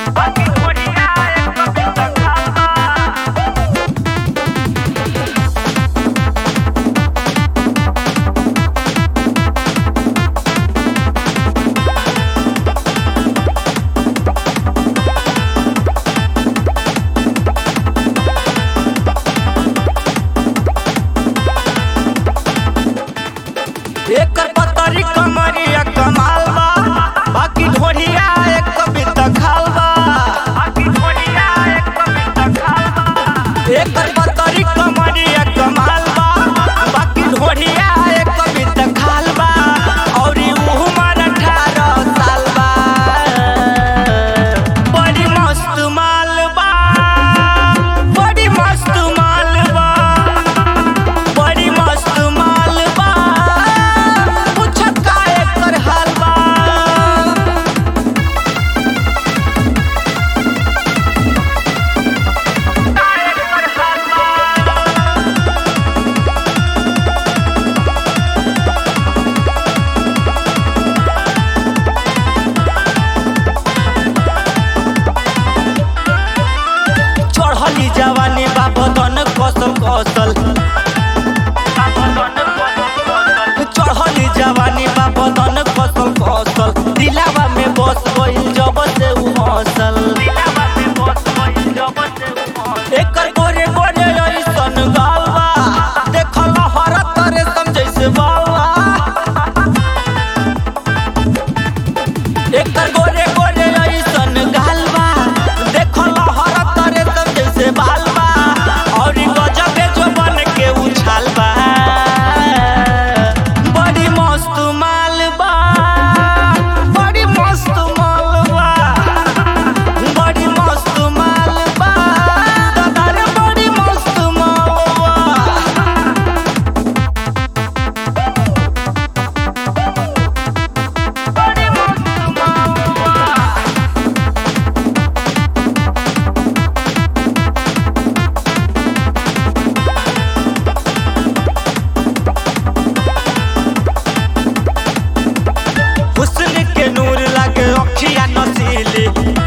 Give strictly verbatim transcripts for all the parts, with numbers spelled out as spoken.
एकर पतरी कमरिया कमाल बा, बाकी ढोढ़िया एक कविता खाल बा। एकर पतरी कमरिया कमाल बा, बाकी ढोढ़िया एक कविता खाल बा। और उमर अठारह साल बा, बड़ी मस्त माल बा, बड़ी मस्त माल बा, बड़ी मस्त माल बा। चढ़ली जवानी बाबन कौशल कौशल चढ़ली जवानी बाबन कौशल कौशल दिलावा में बस गइल जब से उ हौसल। एकर गोरे गोरे ऐसन गाल बा, देखल हर तरे समझैसे बाबा। एकर गोरे गोरे ऐसन गाल बा, देखल हर तरे समझैसे बाल बा। और गजबे जो बन के उछाल बा, बड़ी मस्त माल बा, बड़ी मस्त माल बा, बड़ी मस्त माल बा, दादा बड़ी मस्त माल बा, बड़ी मस्त माल बा। हुस्न के नूर लागे अखिया नसीली,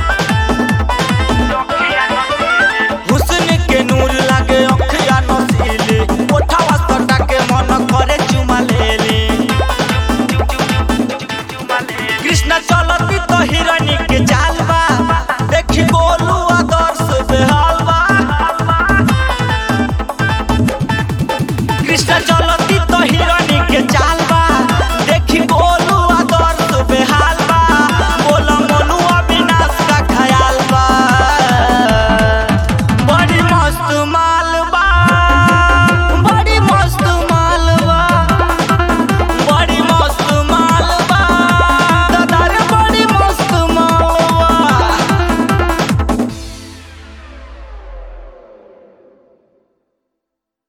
हुस्न के नूर लागे अखिया नसीली। ओठवा सटा के मन करे चुमा लेली। कृष्ण चलती तो हिरनी के चाल बा, देखी गोलू आदर्श बेहाल बा। कृष्ण चलती तो हिरनी के चाल बा, देखी गोलू आदर्श बेहाल बा। बोला मोनू अविनाश का ख्याल बा, बड़ी मस्त माल